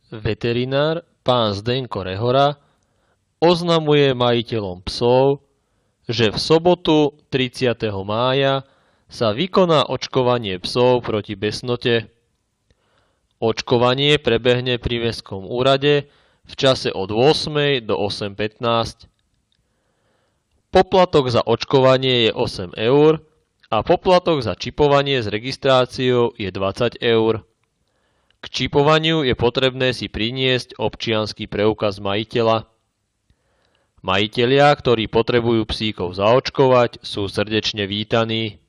Veterinár pán Zdenko Rehora oznamuje majiteľom psov, že v sobotu 30. mája sa vykoná očkovanie psov proti besnote. Očkovanie prebehne pri Mestskom úrade v čase od 8. do 8:15. Poplatok za očkovanie je 8 eur a poplatok za čipovanie s registráciou je 20 eur. K čipovaniu je potrebné si priniesť občiansky preukaz majiteľa. Majitelia, ktorí potrebujú psíkov zaočkovať, sú srdečne vítaní.